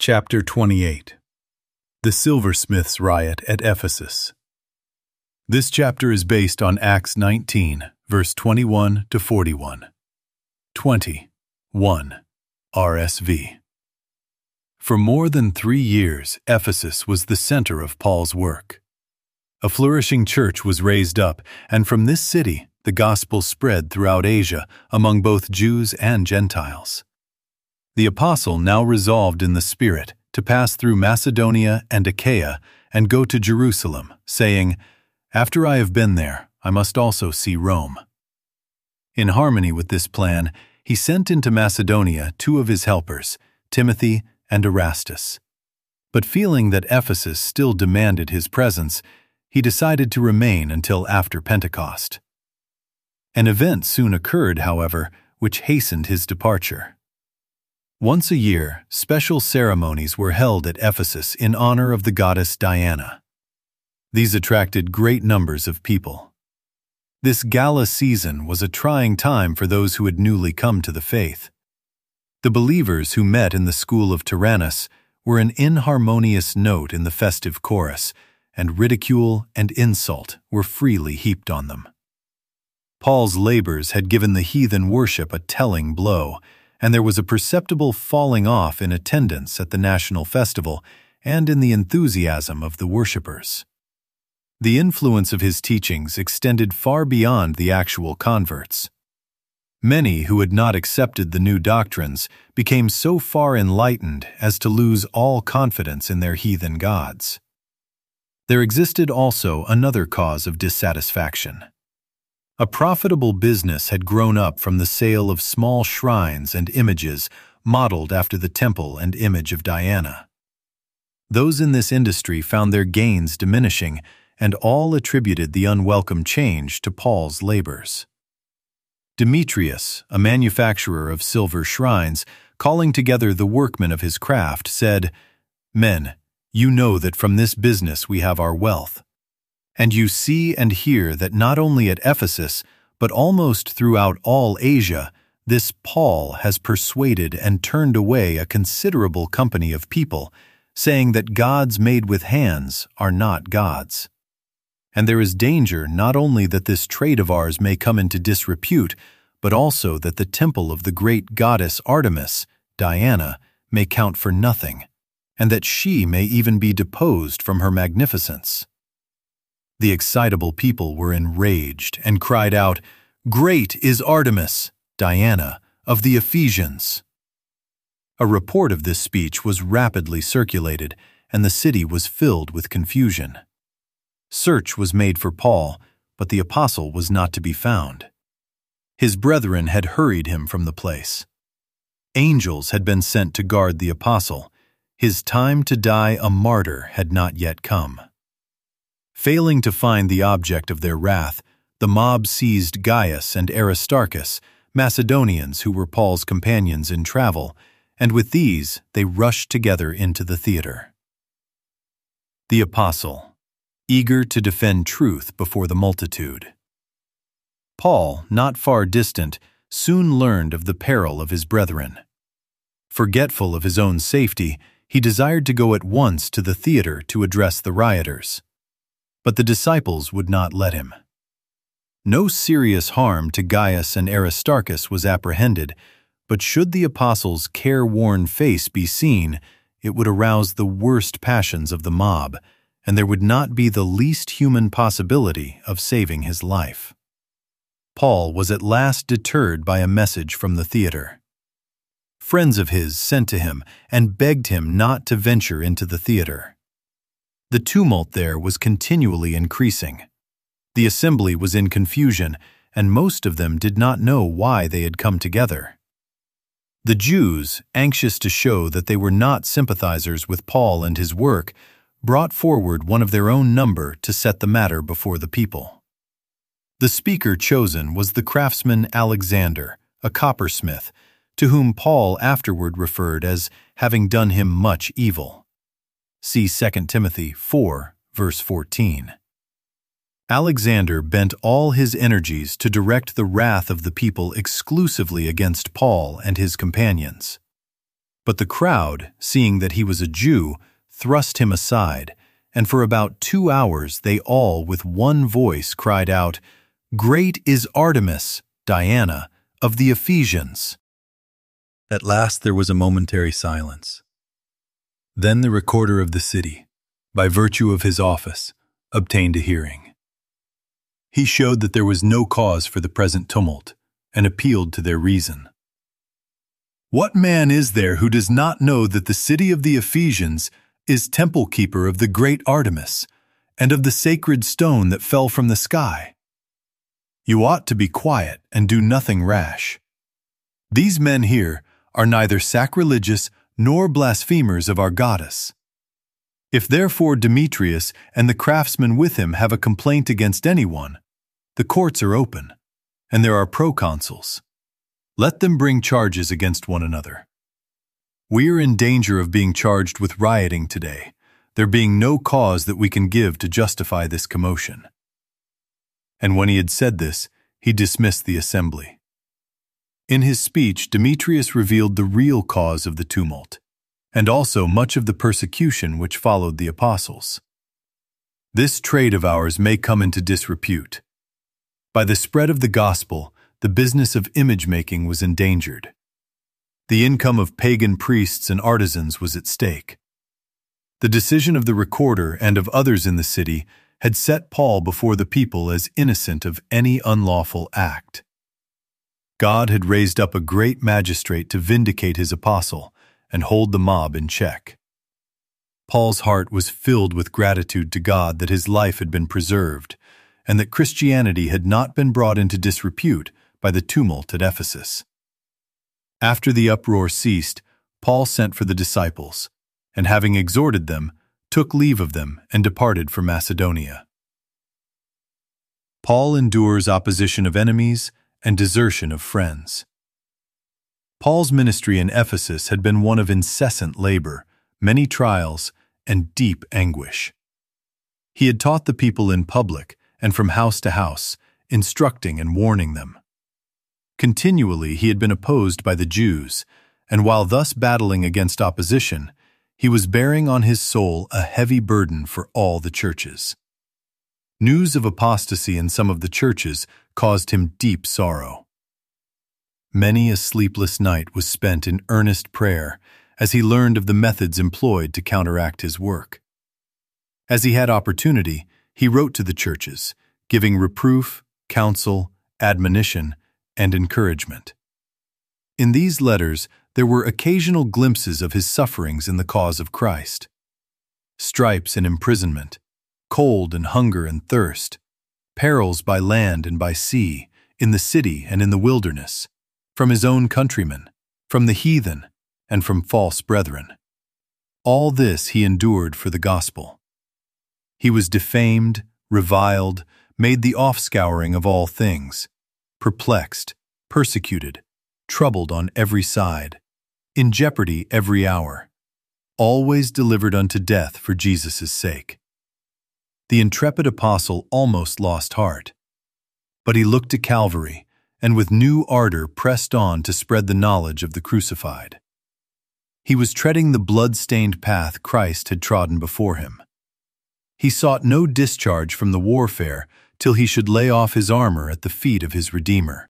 Chapter 28. The Silversmiths' Riot at Ephesus. This chapter is based on Acts 19, verse 21 to 41. 21. RSV. For more than 3 years, Ephesus was the center of Paul's work. A flourishing church was raised up, and from this city, the gospel spread throughout Asia among both Jews and Gentiles. The apostle now resolved in the Spirit to pass through Macedonia and Achaia and go to Jerusalem, saying, "After I have been there, I must also see Rome." In harmony with this plan, he sent into Macedonia 2 of his helpers, Timothy and Erastus. But feeling that Ephesus still demanded his presence, he decided to remain until after Pentecost. An event soon occurred, however, which hastened his departure. Once a year, special ceremonies were held at Ephesus in honor of the goddess Diana. These attracted great numbers of people. This gala season was a trying time for those who had newly come to the faith. The believers who met in the school of Tyrannus were an inharmonious note in the festive chorus, and ridicule and insult were freely heaped on them. Paul's labors had given the heathen worship a telling blow, and there was a perceptible falling off in attendance at the national festival and in the enthusiasm of the worshippers. The influence of his teachings extended far beyond the actual converts. Many who had not accepted the new doctrines became so far enlightened as to lose all confidence in their heathen gods. There existed also another cause of dissatisfaction. A profitable business had grown up from the sale of small shrines and images modeled after the temple and image of Diana. Those in this industry found their gains diminishing, and all attributed the unwelcome change to Paul's labors. Demetrius, a manufacturer of silver shrines, calling together the workmen of his craft, said, "Men, you know that from this business we have our wealth. And you see and hear that not only at Ephesus, but almost throughout all Asia, this Paul has persuaded and turned away a considerable company of people, saying that gods made with hands are not gods. And there is danger not only that this trade of ours may come into disrepute, but also that the temple of the great goddess Artemis, Diana, may count for nothing, and that she may even be deposed from her magnificence." The excitable people were enraged and cried out, "Great is Artemis, Diana, of the Ephesians!" A report of this speech was rapidly circulated, and the city was filled with confusion. Search was made for Paul, but the apostle was not to be found. His brethren had hurried him from the place. Angels had been sent to guard the apostle. His time to die a martyr had not yet come. Failing to find the object of their wrath, the mob seized Gaius and Aristarchus, Macedonians who were Paul's companions in travel, and with these they rushed together into the theater. The apostle, eager to defend truth before the multitude. Paul, not far distant, soon learned of the peril of his brethren. Forgetful of his own safety, he desired to go at once to the theater to address the rioters. But the disciples would not let him. No serious harm to Gaius and Aristarchus was apprehended, but should the apostle's careworn face be seen, it would arouse the worst passions of the mob, and there would not be the least human possibility of saving his life. Paul was at last deterred by a message from the theater. Friends of his sent to him and begged him not to venture into the theater. The tumult there was continually increasing. The assembly was in confusion, and most of them did not know why they had come together. The Jews, anxious to show that they were not sympathizers with Paul and his work, brought forward one of their own number to set the matter before the people. The speaker chosen was the craftsman Alexander, a coppersmith, to whom Paul afterward referred as having done him much evil. See 2 Timothy 4, verse 14. Alexander bent all his energies to direct the wrath of the people exclusively against Paul and his companions. But the crowd, seeing that he was a Jew, thrust him aside, and for about 2 hours they all with one voice cried out, "Great is Artemis, Diana, of the Ephesians." At last there was a momentary silence. Then the recorder of the city, by virtue of his office, obtained a hearing. He showed that there was no cause for the present tumult, and appealed to their reason. "What man is there who does not know that the city of the Ephesians is temple keeper of the great Artemis, and of the sacred stone that fell from the sky? You ought to be quiet and do nothing rash. These men here are neither sacrilegious nor blasphemers of our goddess. If therefore Demetrius and the craftsmen with him have a complaint against anyone, the courts are open, and there are proconsuls. Let them bring charges against one another. We are in danger of being charged with rioting today, there being no cause that we can give to justify this commotion." And when he had said this, he dismissed the assembly. In his speech, Demetrius revealed the real cause of the tumult, and also much of the persecution which followed the apostles. This trade of ours may come into disrepute. By the spread of the gospel, the business of image-making was endangered. The income of pagan priests and artisans was at stake. The decision of the recorder and of others in the city had set Paul before the people as innocent of any unlawful act. God had raised up a great magistrate to vindicate his apostle and hold the mob in check. Paul's heart was filled with gratitude to God that his life had been preserved, and that Christianity had not been brought into disrepute by the tumult at Ephesus. After the uproar ceased, Paul sent for the disciples, and having exhorted them, took leave of them and departed for Macedonia. Paul endures opposition of enemies and desertion of friends. Paul's ministry in Ephesus had been one of incessant labor, many trials, and deep anguish. He had taught the people in public and from house to house, instructing and warning them. Continually he had been opposed by the Jews, and while thus battling against opposition, he was bearing on his soul a heavy burden for all the churches. News of apostasy in some of the churches caused him deep sorrow. Many a sleepless night was spent in earnest prayer as he learned of the methods employed to counteract his work. As he had opportunity, he wrote to the churches, giving reproof, counsel, admonition, and encouragement. In these letters, there were occasional glimpses of his sufferings in the cause of Christ. Stripes and imprisonment, cold and hunger and thirst, perils by land and by sea, in the city and in the wilderness, from his own countrymen, from the heathen, and from false brethren. All this he endured for the gospel. He was defamed, reviled, made the offscouring of all things, perplexed, persecuted, troubled on every side, in jeopardy every hour, always delivered unto death for Jesus' sake. The intrepid apostle almost lost heart, but he looked to Calvary and with new ardor pressed on to spread the knowledge of the crucified. He was treading the blood-stained path Christ had trodden before him. He sought no discharge from the warfare till he should lay off his armor at the feet of his Redeemer.